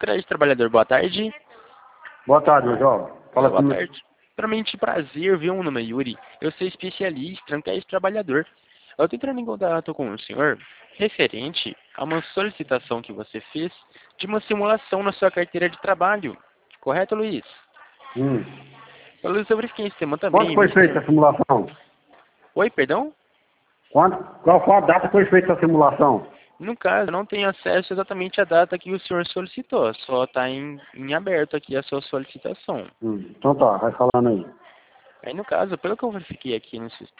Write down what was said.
Crédito Trabalhador, boa tarde. Boa tarde, meu jovem. Fala Boa comigo. tarde. Primeiramente, prazer, viu? Meu nome é Yuri. Eu sou especialista em crédito trabalhador. Eu estou entrando em contato com o senhor referente a uma solicitação que você fez de uma simulação na sua carteira de trabalho. Correto, Luiz? Hum. Luiz, eu verifiquei esse tema Quando também no foi feita sistema. a simulação? Oi, perdão? Qual foi a data que foi feita a simulação? No caso, eu não tenho acesso exatamente à data que o senhor solicitou. Só está em aberto aqui a sua solicitação. Então tá, vai falando aí. Aí, no caso, pelo que eu verifiquei aqui no sistema,